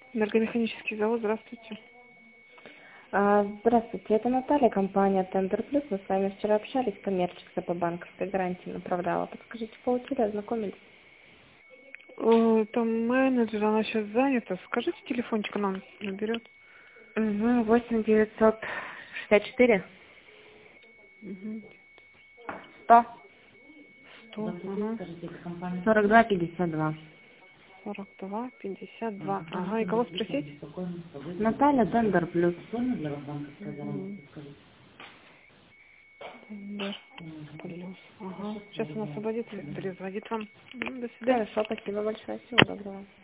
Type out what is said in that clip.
Энергомеханический завод, здравствуйте. Здравствуйте, это Наталья, компания Тендер Плюс. Мы с вами вчера общались, коммерческая по банковской гарантии направляла. Подскажите, получили, ознакомились? Там менеджер, она сейчас занята. Скажите, телефончик она наберет. Угу, 8 964 Угу. 100 100, ага. 42 52. 42, 52. Ага, и кого спросить? Наталья, Тендер Плюс. Угу. Да, плюс. Ага. Сейчас она освободится и перезвонит вам. До свидания. Хорошо, спасибо большое, всего доброго.